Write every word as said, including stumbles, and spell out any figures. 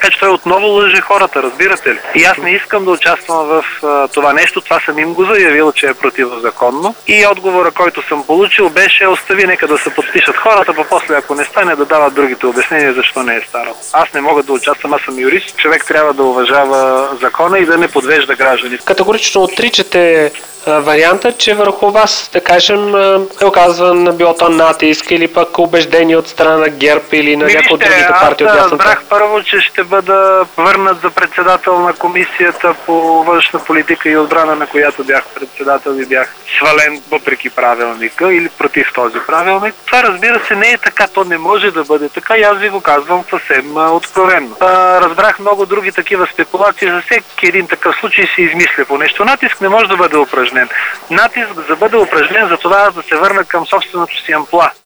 Така че той отново лъже хората, разбирате ли? И аз не искам да участвам в а, това нещо, това съм им го заявил, че е противозаконно. И отговора, който съм получил, беше: остави, нека да се подпишат хората, па после, ако не стане, да дават другите обяснения защо не е станало. Аз не мога да участвам, аз съм юрист, човек трябва да уважава закона и да не подвежда гражданите. Категорично отричате варианта, че върху вас, да кажем, е оказван било то натиск или пък убеждение от страна на ГЕРБ или на някои от другите партии от дясната. Аз разбрах първо, че ще бъда върнат за председател на комисията по външна политика и отбрана, на която бях председател и бях свален въпреки правилника или против този правилник. Това, разбира се, не е така, то не може да бъде така и аз ви го казвам съвсем откровенно. А, разбрах много други такива спекулации, за всеки един такъв случай се измисля по нещо. Натиск не може да бъде упражнен. Натиск за бъде упражнен за това да се върна към собственото си амплоа.